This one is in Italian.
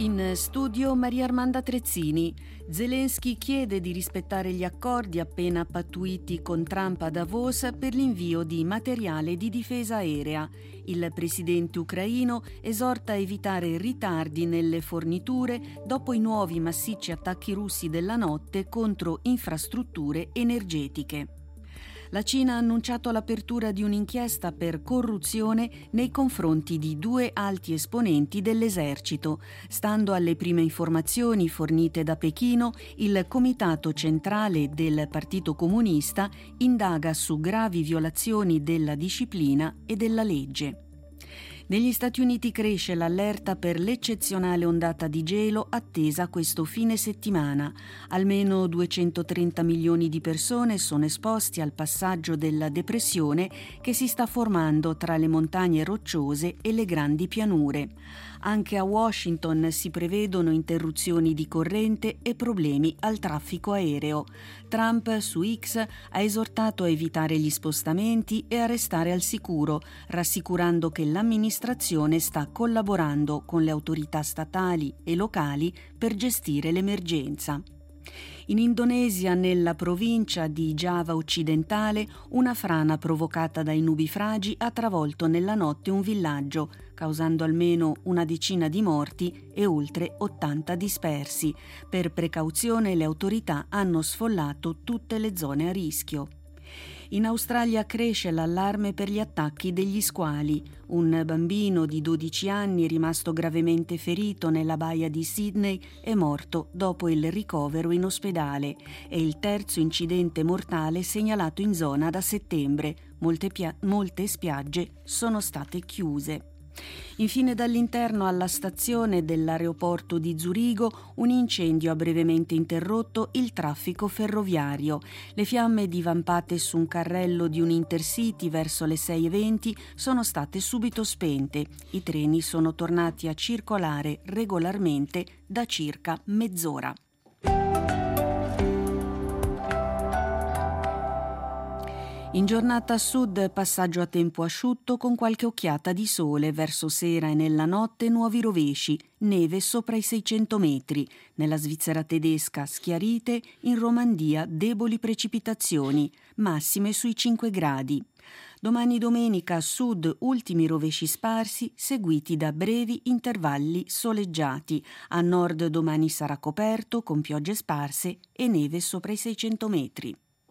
In studio Maria Armanda Trezzini. Zelensky chiede di rispettare gli accordi appena pattuiti con Trump a Davos per l'invio di materiale di difesa aerea. Il presidente ucraino esorta a evitare ritardi nelle forniture dopo i nuovi massicci attacchi russi della notte contro infrastrutture energetiche. La Cina ha annunciato l'apertura di un'inchiesta per corruzione nei confronti di 2 alti esponenti dell'esercito. Stando alle prime informazioni fornite da Pechino, il Comitato Centrale del Partito Comunista indaga su gravi violazioni della disciplina e della legge. Negli Stati Uniti cresce l'allerta per l'eccezionale ondata di gelo attesa questo fine settimana. Almeno 230 milioni di persone sono esposti al passaggio della depressione che si sta formando tra le montagne rocciose e le grandi pianure. Anche a Washington si prevedono interruzioni di corrente e problemi al traffico aereo. Trump su X ha esortato a evitare gli spostamenti e a restare al sicuro, rassicurando che l'amministrazione sta collaborando con le autorità statali e locali per gestire l'emergenza. In Indonesia, nella provincia di Giava occidentale, una frana provocata dai nubifragi ha travolto nella notte un villaggio, causando almeno una decina di morti e oltre 80 dispersi. Per precauzione le autorità hanno sfollato tutte le zone a rischio. In Australia cresce l'allarme per gli attacchi degli squali. Un bambino di 12 anni rimasto gravemente ferito nella baia di Sydney è morto dopo il ricovero in ospedale. È il terzo incidente mortale segnalato in zona da settembre. Molte spiagge sono state chiuse. Infine, dall'interno alla stazione dell'aeroporto di Zurigo un incendio ha brevemente interrotto il traffico ferroviario. Le fiamme divampate su un carrello di un Intercity verso le 6:20 sono state subito spente. I treni sono tornati a circolare regolarmente da circa mezz'ora. In giornata a sud passaggio a tempo asciutto con qualche occhiata di sole, verso sera e nella notte nuovi rovesci, neve sopra i 600 metri, nella Svizzera tedesca schiarite, in Romandia deboli precipitazioni, massime sui 5 gradi. Domani domenica a sud ultimi rovesci sparsi seguiti da brevi intervalli soleggiati, a nord domani sarà coperto con piogge sparse e neve sopra i 600 metri.